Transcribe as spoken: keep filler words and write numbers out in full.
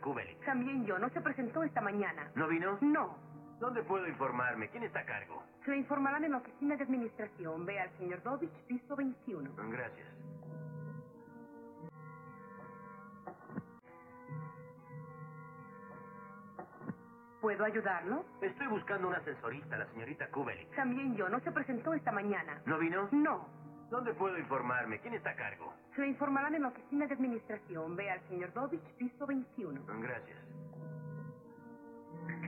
Kubelik. También yo. No se presentó esta mañana. ¿No vino? No. ¿Dónde puedo informarme? ¿Quién está a cargo? Se informarán en la oficina de administración. Ve al señor Dovich, piso veintiuno. Gracias. ¿Puedo ayudarlo? Estoy buscando una ascensorista, la señorita Kubelik. También yo. No se presentó esta mañana. ¿No vino? No. ¿Dónde puedo informarme? ¿Quién está a cargo? Se informarán en la oficina de administración. Ve al señor Dovich, piso veintiuno. Gracias.